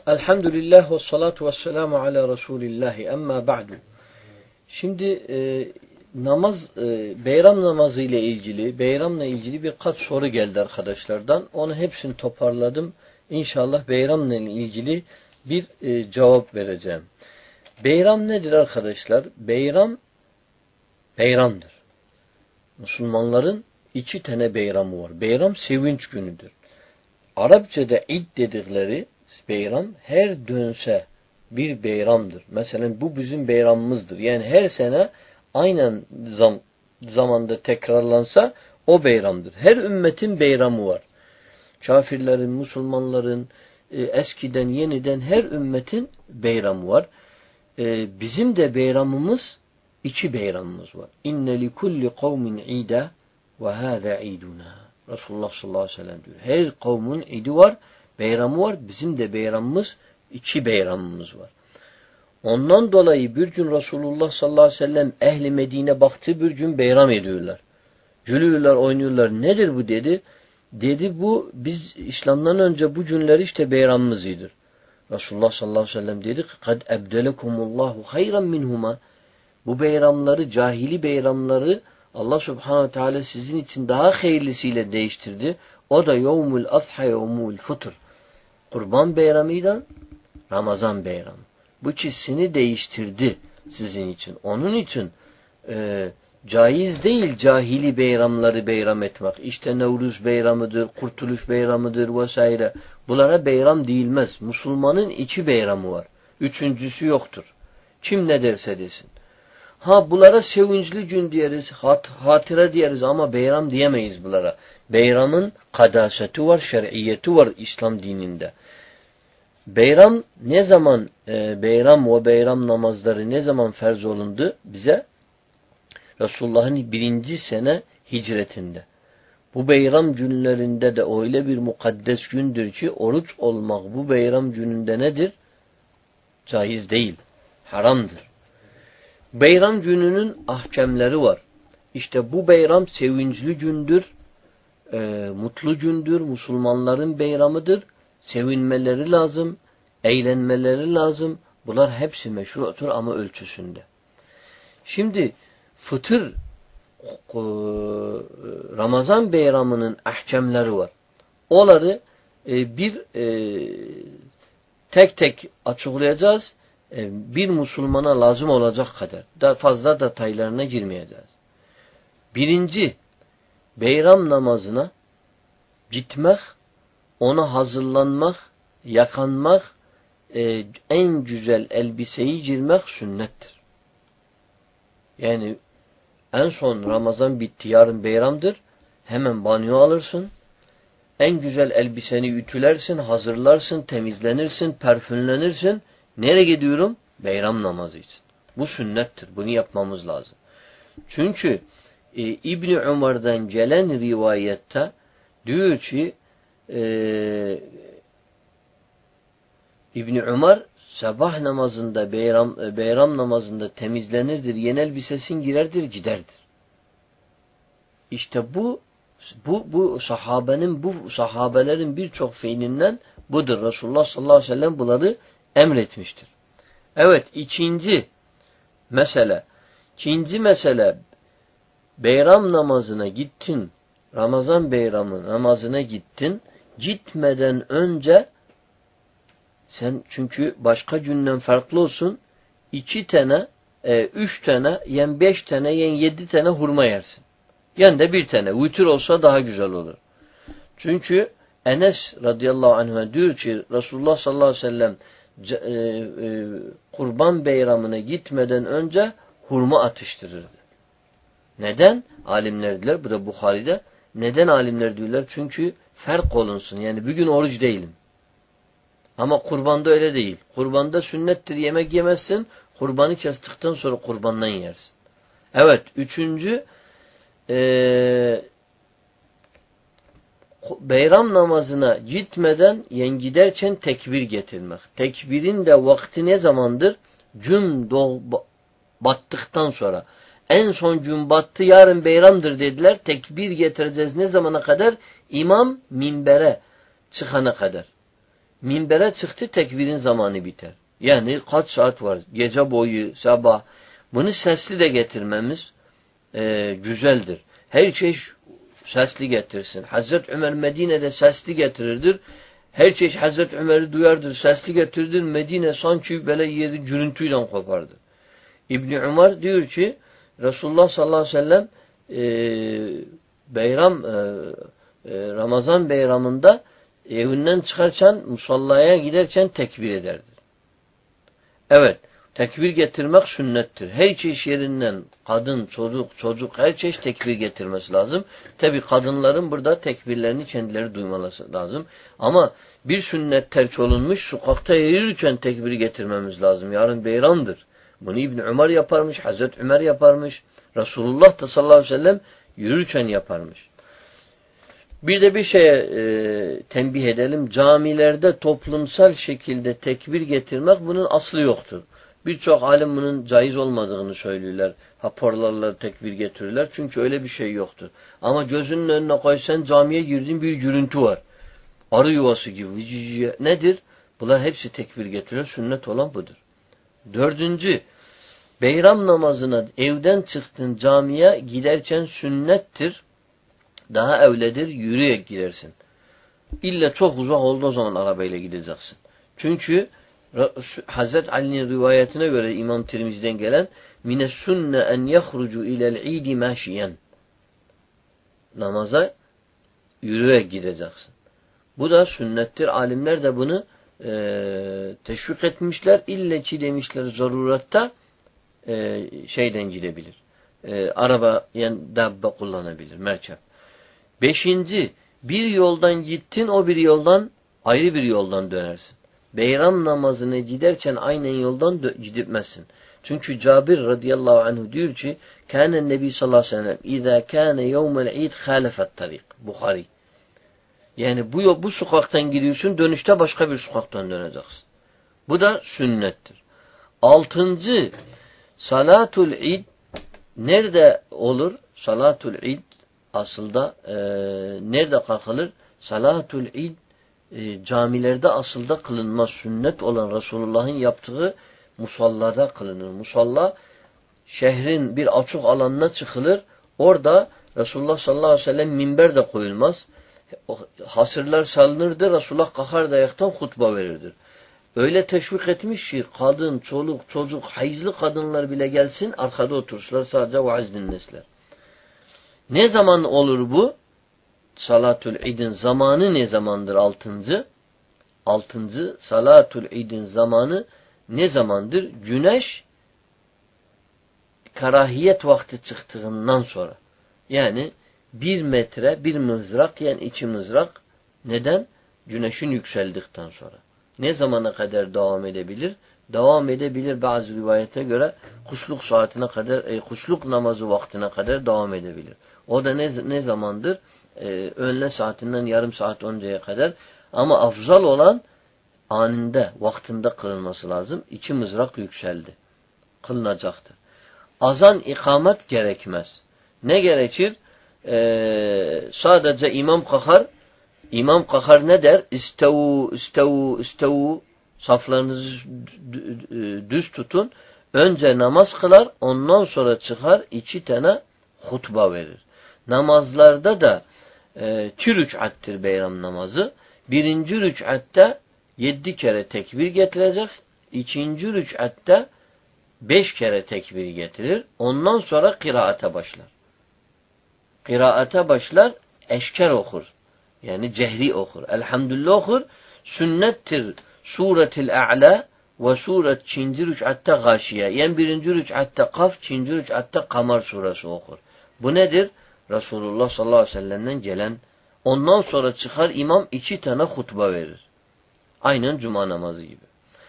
Elhamdülillah ve salatu ve selamu ala Resulillahi emma ba'du. Şimdi bayram namazı ile ilgili, bayramla ilgili birkaç soru geldi arkadaşlardan. Onu hepsini toparladım. İnşallah bayramla ilgili bir cevap vereceğim. Bayram nedir arkadaşlar? Bayramdır. Müslümanların iki tane bayramı var. Bayram sevinç günüdür. Arapçada id dedikleri bayram her dönse bir bayramdır. Mesela bu bizim bayramımızdır. Yani her sene aynen zamanda tekrarlansa o bayramdır. Her ümmetin bayramı var. Kafirlerin, Müslümanların, eskiden, yeniden her ümmetin bayramı var. Bizim de bayramımız iki bayramımız var. İnne li kulli kavmin ida ve hâzâ iduna. Resulullah sallallahu aleyhi ve sellem diyor. Her kavmin idi var, bayramı var. Bizim de bayramımız, iki bayramımız var. Ondan dolayı bir gün Resulullah sallallahu aleyhi ve sellem ehli Medine baktı bir gün bayram ediyorlar. Gülüyorlar, oynuyorlar. Nedir bu dedi. Dedi bu biz İslam'dan önce bu günler işte bayramımızdır. Resulullah sallallahu aleyhi ve sellem dedi ki kad ebdelekumullahu hayran minhuma. Bu bayramları, cahili bayramları Allah subhanahu teala sizin için daha hayırlısıyla değiştirdi. O da yevmul adha yevmul fıtr. Kurban bayramıyla Ramazan bayramı. Bu ikisini değiştirdi sizin için. Onun için caiz değil cahili bayramları bayram etmek. İşte Nevruz bayramıdır, Kurtuluş bayramıdır vesaire. Bunlara bayram değilmez. Müslümanın iki bayramı var. Üçüncüsü yoktur. Kim ne derse desin. Bunlara sevinçli gün diyeriz, hatıra diyeriz ama bayram diyemeyiz bunlara. Bayramın kadaseti var, şer'iyeti var İslam dininde. Bayram ne zaman, bayram ve bayram namazları ne zaman farz olundu bize? Resulullah'ın 1. sene hicretinde. Bu bayram günlerinde de öyle bir mukaddes gündür ki oruç olmak bu bayram gününde nedir? Caiz değil, haramdır. Bayram gününün ahkamları var. İşte bu bayram sevinçli gündür, mutlu gündür, Müslümanların bayramıdır. Sevinmeleri lazım, eğlenmeleri lazım. Bunlar hepsi meşrutur ama ölçüsünde. Şimdi fıtır, Ramazan bayramının ahkamları var. Onları tek tek açıklayacağız. Bir Müslümana lazım olacak kadar. Daha fazla detaylarına girmeyeceğiz. Birinci, bayram namazına gitmek, ona hazırlanmak, yakanmak, en güzel elbiseyi girmek sünnettir. Yani en son Ramazan bitti, yarın bayramdır. Hemen banyo alırsın. En güzel elbiseni ütülersin, hazırlarsın, temizlenirsin, parfümlenirsin. Nereye gidiyorum? Bayram namazı için. Bu sünnettir. Bunu yapmamız lazım. Çünkü İbni Umar'dan gelen rivayette diyor ki İbni Umar sabah namazında bayram namazında temizlenirdir. Yeni elbisesin girerdir, giderdir. İşte bu sahabelerin birçok fiilinden budur. Resulullah sallallahu aleyhi ve sellem bunları emretmiştir. Evet, ikinci mesele bayram namazına gittin, Ramazan bayramı namazına gittin, gitmeden önce sen çünkü başka günden farklı olsun 2 tane, 3 tane, yen 5 tane, yen 7 tane hurma yersin. Yen de 1 tane. Vitr olsa daha güzel olur. Çünkü Enes radıyallahu anh diyor ki Resulullah sallallahu aleyhi ve sellem Kurban bayramına gitmeden önce hurma atıştırırdı. Neden? Alimler diyorlar. Bu da Bukhari'de. Neden alimler diyorlar? Çünkü fark olunsun. Yani bir gün oruç değilim. Ama kurbanda öyle değil. Kurbanda sünnettir. Yemek yemezsin. Kurbanı kestikten sonra kurbandan yersin. Evet. Üçüncü bayram namazına gitmeden giderken tekbir getirmek. Tekbirin de vakti ne zamandır? Gün battıktan sonra. En son gün battı, yarın bayramdır dediler. Tekbir getireceğiz ne zamana kadar? İmam minbere çıkana kadar. Minbere çıktı, tekbirin zamanı biter. Yani kaç saat var? Gece boyu, sabah. Bunu sesli de getirmemiz güzeldir. Her şey sesli getirsin. Hazreti Ömer Medine'de sesli getirirdir. Her şey Hazreti Ömer'i duyardır, sesli getirirdir. Medine sanki böyle yeri gürültüyle kopardı. İbni Umar diyor ki Resulullah sallallahu aleyhi ve sellem Ramazan bayramında evinden çıkarken musallaya giderken tekbir ederdi. Evet, tekbir getirmek sünnettir. Her çeşit yerinden kadın, çocuk her çeşit tekbir getirmesi lazım. Tabi kadınların burada tekbirlerini kendileri duymaları lazım. Ama bir sünnet terk olunmuş, sokakta yürürken tekbir getirmemiz lazım. Yarın beyramdır. Bunu İbn Ömer yaparmış, Hazreti Ömer yaparmış. Resulullah da sallallahu aleyhi ve sellem yürürken yaparmış. Bir de bir şeye tembih edelim. Camilerde toplumsal şekilde tekbir getirmek bunun aslı yoktur. Birçok alim bunun caiz olmadığını söylüyorlar. Hoparlarla tekbir getirirler. Çünkü öyle bir şey yoktur. Ama gözünün önüne koysan camiye girdiğin bir gürültü var. Arı yuvası gibi. Nedir? Bunlar hepsi tekbir getiriyor. Sünnet olan budur. 4. Beyram namazına evden çıktın camiye giderken sünnettir. Daha evledir, yürüyerek gidersin. İlla çok uzak olduğu zaman arabayla gideceksin. Çünkü Hazreti Ali'nin rivayetine göre İmam Tirmizi'den gelen mine sünne en yahrucu ilel idi maşiyen. Namaza yürüyerek gideceksin. Bu da sünnettir. Alimler de bunu teşvik etmişler. İlle ki demişler zarurette şeyden gidebilir. Araba yani dabbe kullanabilir. Merkep. 5. Bir yoldan gittin, o bir yoldan ayrı bir yoldan dönersin. Beyram namazına giderken aynen yoldan gitmezsin. Çünkü Cabir radıyallahu anhu diyor ki kâne nebi sallallahu aleyhi ve sellem izâ kâne yevmel id hâlefet tarik. Bukhari. Yani bu sokaktan gidiyorsun, dönüşte başka bir sokaktan döneceksin. Bu da sünnettir. 6. Salatul id nerede olur? Salatul id aslında nerede kalkılır? Salatul id camilerde aslında kılınmaz. Sünnet olan Resulullah'ın yaptığı musallada kılınır. Musalla şehrin bir açık alanına çıkılır. Orada Resulullah sallallahu aleyhi ve sellem minber de koyulmaz. Hasırlar salınırdı. Resulullah kalkar da ayaktan hutba verirdi. Öyle teşvik etmiş ki kadın, çoluk, çocuk, hayızlı kadınlar bile gelsin arkada otursunlar sadece vaaz dinlesinler. Ne zaman olur bu? Salatul idin zamanı ne zamandır? 6. Salatul idin zamanı ne zamandır? Güneş karahiyet vakti çıktığından sonra. Yani 1 metre, 1 mızrak yani 2 mızrak. Neden? Güneşin yükseldikten sonra. Ne zamana kadar devam edebilir? Devam edebilir bazı rivayete göre kuşluk saatine kadar, kuşluk namazı vaktine kadar devam edebilir. O da ne zamandır? Öğle saatinden yarım saat önceye kadar. Ama afzal olan anında, vaktinde kılınması lazım. 2 mızrak yükseldi. Kılınacaktır. Azan ikamet gerekmez. Ne gerekir? Sadece imam kalkar. İmam kalkar ne der? İstevu, istevu, istevu. Saflarınızı düz tutun. Önce namaz kılar. Ondan sonra çıkar 2 tane hutba verir. Namazlarda da 2 rük'attir beyram namazı. 1. rük'atte 7 kere tekbir getirecek. 2. rük'atte 5 kere tekbir getirir. Ondan sonra kıraate başlar. Kıraate başlar, eşker okur. Yani cehri okur. Elhamdülillah okur. Sünnettir. Suretil A'la ve suret 2. rük'atte gâşiye. Yani 1. rük'atte Kaf, 2. rük'atte Kamar suresi okur. Bu nedir? Resulullah sallallahu aleyhi ve sellem'den gelen. Ondan sonra çıkar imam 2 tane hutba verir. Aynen cuma namazı gibi.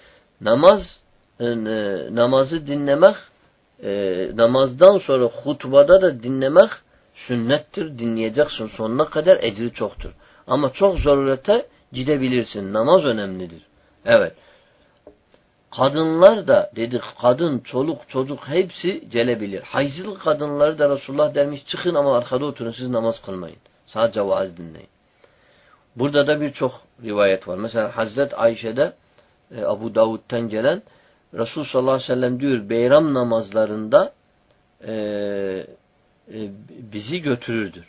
Namazı dinlemek, namazdan sonra hutbada da dinlemek sünnettir. Dinleyeceksin sonuna kadar ecri çoktur. Ama çok zarurete gidebilirsin. Namaz önemlidir. Evet. Kadınlar da dedik kadın, çoluk, çocuk hepsi gelebilir. Hayızlı kadınları da Resulullah dermiş çıkın ama arkada oturun siz namaz kılmayın. Sadece vaaz dinleyin. Burada da birçok rivayet var. Mesela Hazreti Ayşe'de Abu Davud'dan gelen Resul sallallahu aleyhi ve sellem diyor beyram namazlarında bizi götürürdür.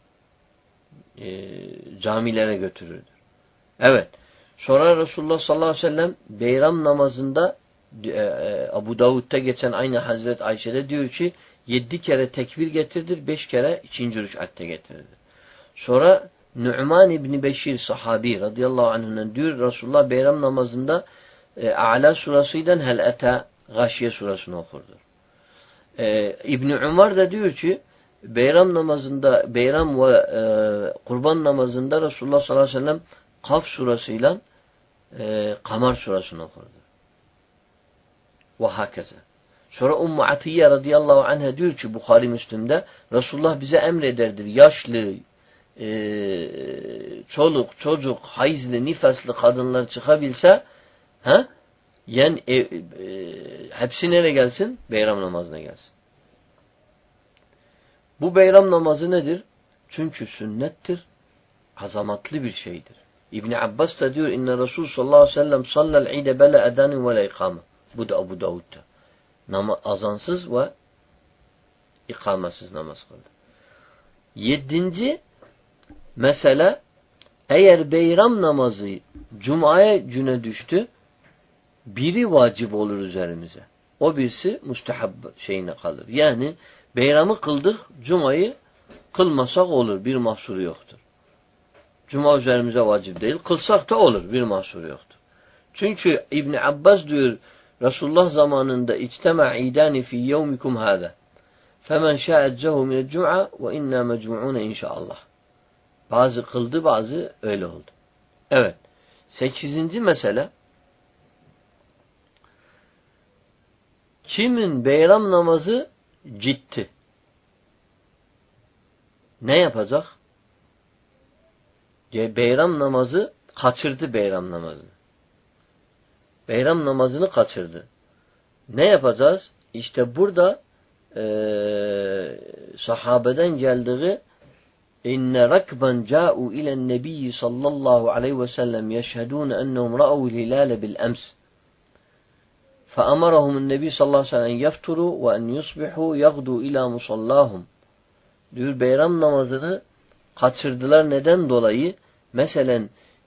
Camilere götürürdür. Evet. Sonra Resulullah sallallahu aleyhi ve sellem beyram namazında Abu Davud'da geçen aynı Hazreti Ayşe'de diyor ki 7 kere tekbir getirdir, 5 kere ikinci rük'atte getirirdir. Sonra Nu'man İbni Beşir sahabi radıyallahu anh'ın diyor Resulullah beyram namazında A'la surasıyla Hel Eta Gâşiye surasını okurdur. İbni Umar da diyor ki beyram namazında beyram ve kurban namazında Resulullah sallallahu aleyhi ve sellem Kaf surasıyla Kamar surasını okurdu. Ve hakeza. Sonra Ummu Atiyye radıyallahu anha diyor ki Bukhari Müslim'de Resulullah bize emrederdir. Yaşlı, çoluk, çocuk, hayızlı, nifaslı kadınlar çıkabilse hepsi nereye gelsin? Beyram namazına gelsin. Bu beyram namazı nedir? Çünkü sünnettir. Azamatlı bir şeydir. İbni Abbas da diyor inne Resul sallallahu aleyhi ve sellem sallal ide bela edanin ve la ikame. Bu da Abu Davud'da. Azansız ve ikamesiz namaz kıldı. 7. mesele eğer beyram namazı Cuma'ya güne düştü biri vacip olur üzerimize. O birisi müstehab şeyine kalır. Yani beyramı kıldık, Cuma'yı kılmasak olur. Bir mahsuru yoktur. Cuma üzerimize vacip değil. Kılsak da olur. Bir mahsuru yoktur. Çünkü İbn Abbas diyor Resulullah zamanında içtema idani fi yevmikum hâzâ. Femen şâ'etcehu minel cum'a ve inna mecmu'ûne inşaallah. Bazı kıldı, bazı öyle oldu. Evet. 8. mesele kimin beyram namazı ciddi? Ne yapacak? Beyram namazı kaçırdı beyram namazını. Beyram namazını kaçırdı. Ne yapacağız? İşte burada sahabeden geldiği inne rakban ca'u ilen nebiyyi sallallahu aleyhi ve sellem yeşhedûne ennehum ra'u hilâle bil ems. فَأَمَرَهُمُ النَّبِي sallallahu aleyhi ve sellem يَفْتُرُوا وَاَنْ يُصْبِحُوا يَغْدُوا اِلٰى مُصَلَّاهُمْ. Diyor beyram namazını kaçırdılar. Neden dolayı? Mesela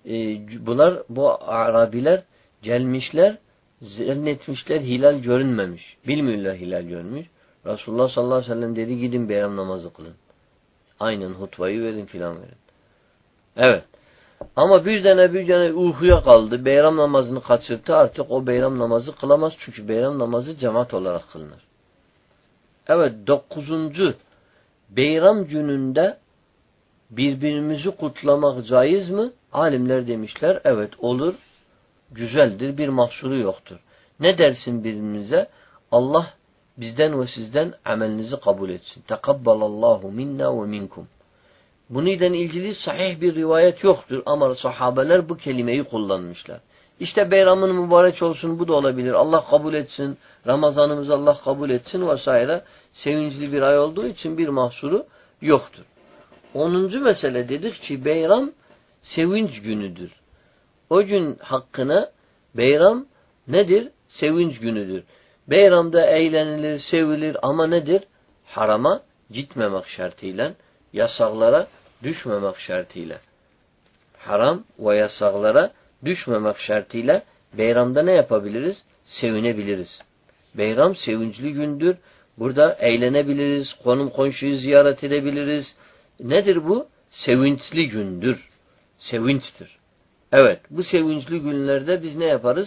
bu Arabiler gelmişler, zannetmişler hilal görünmemiş. Bilmiyorlar hilal görmüş. Resulullah sallallahu aleyhi ve sellem dedi gidin beyram namazı kılın. Aynen hutbayı verin filan verin. Evet. Ama bir tane uykuya kaldı. Beyram namazını kaçırdı. Artık o beyram namazı kılamaz. Çünkü beyram namazı cemaat olarak kılınır. Evet. 9. Beyram gününde birbirimizi kutlamak caiz mi? Alimler demişler evet olur. Güzeldir. Bir mahsuru yoktur. Ne dersin birbirimize? Allah bizden ve sizden amelinizi kabul etsin. Tekabbalallahu minna ve minkum. Bununla ilgili sahih bir rivayet yoktur ama sahabeler bu kelimeyi kullanmışlar. İşte beyramın mübarek olsun bu da olabilir. Allah kabul etsin. Ramazanımızı Allah kabul etsin vesaire. Sevinçli bir ay olduğu için bir mahsuru yoktur. 10. mesele dedik ki beyram sevinç günüdür. O gün hakkına beyram nedir? Sevinç günüdür. Beyramda eğlenilir, sevilir ama nedir? Harama gitmemek şartıyla, yasaklara düşmemek şartıyla. Haram ve yasaklara düşmemek şartıyla beyramda ne yapabiliriz? Sevinebiliriz. Beyram sevinçli gündür. Burada eğlenebiliriz, komşuyu ziyaret edebiliriz. Nedir bu? Sevinçli gündür. Sevinçtir. Evet, bu sevinçli günlerde biz ne yaparız?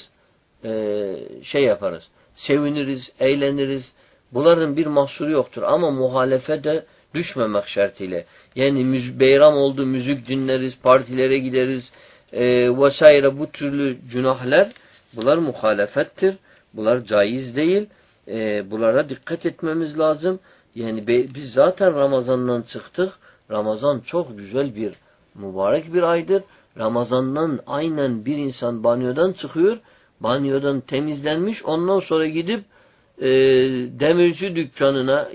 Yaparız. Seviniriz, eğleniriz. Bunların bir mahsuru yoktur ama muhalefete düşmemek şartıyla. Yani beyram oldu, müzik dinleriz, partilere gideriz vesaire bu türlü günahlar bunlar muhalefettir. Bunlar caiz değil. Bunlara dikkat etmemiz lazım. Yani biz zaten Ramazan'dan çıktık. Ramazan çok güzel bir mübarek bir aydır. Ramazan'dan aynen bir insan banyodan çıkıyor. Banyodan temizlenmiş. Ondan sonra gidip demirci dükkanına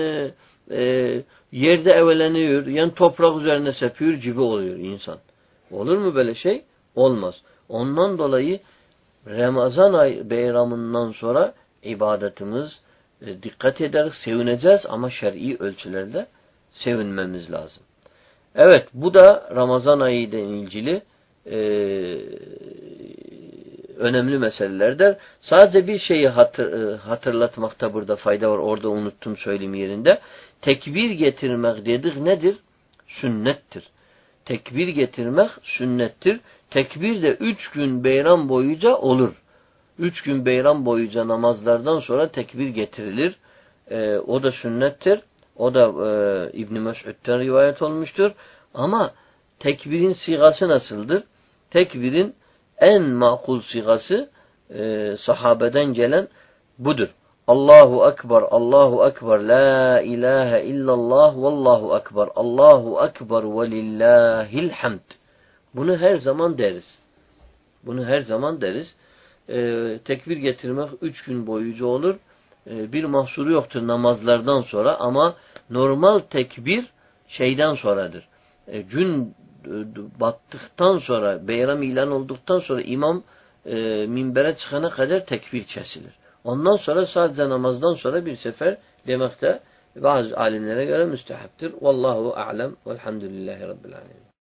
yerde evleniyor. Toprak üzerine sepiyor gibi oluyor insan. Olur mu böyle şey? Olmaz. Ondan dolayı Ramazan ay bayramından sonra ibadetimiz dikkat ederiz, sevineceğiz ama şer'i ölçülerde sevinmemiz lazım. Evet, bu da Ramazan ayı ile ilgili önemli meselelerdir. Sadece bir şeyi hatırlatmakta burada fayda var. Orada unuttum söyleyeyim yerinde. Tekbir getirmek dedik nedir? Sünnettir. Tekbir getirmek sünnettir. Tekbir de 3 gün beyram boyunca olur. 3 gün beyram boyunca namazlardan sonra tekbir getirilir. O da sünnettir. O da İbn-i Mes'ud'den rivayet olmuştur. Ama tekbirin sigası nasıldır? Tekbirin en makul sigası sahabeden gelen budur. Allahu Ekber, Allahu Ekber, La ilahe illallah, Vallahu Ekber, Allahu Ekber ve lillahil hamd. Bunu her zaman deriz. Bunu her zaman deriz. Tekbir getirmek 3 gün boyunca olur. Bir mahsuru yoktur namazlardan sonra ama normal tekbir şeyden sonradır. Gün battıktan sonra, beyram ilan olduktan sonra imam minbere çıkana kadar tekbir kesilir. Ondan sonra sadece namazdan sonra bir sefer demek de bazı alimlere göre müstehaptır. Vallahu a'lem velhamdülillahi rabbil alemin.